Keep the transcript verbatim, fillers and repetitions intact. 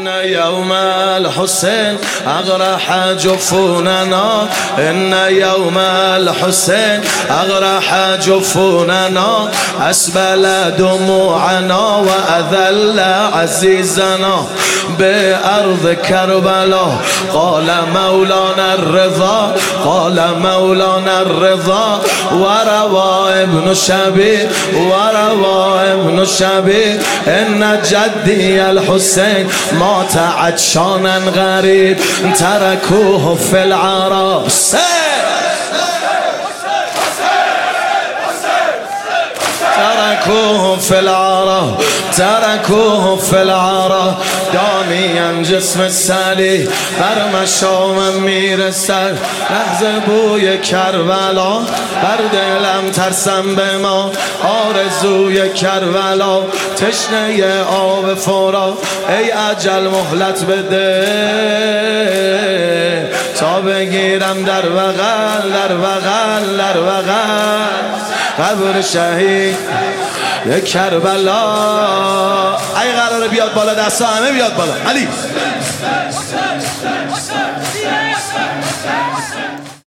إن يوم الحسين أغرح جفوننا، إن يوم الحسين أغرح جفوننا، أسبل دموعنا وأذل عزيزنا بأرض كربلاء. قال مولانا الرضا، قال مولانا الرضا، وروى ابن شبيب، وروى ابن شبيب إن جدي الحسين مات عطشانا غريب، تركوه في العرى. تركوه في العرى، تركوه في العرى، دانيا جسم السلی بر مشام میرسد، لحظه بوی کربلا بر دلم ترسم به ما، آرزوی کربلا تشنه آب فرا، ای اجل مهلت بده تا بگیرم در بغل، در بغل، در بغل قبر شهید یک کربلا. ای قراره بیاد بالا، دستا همه بیاد بالا. علی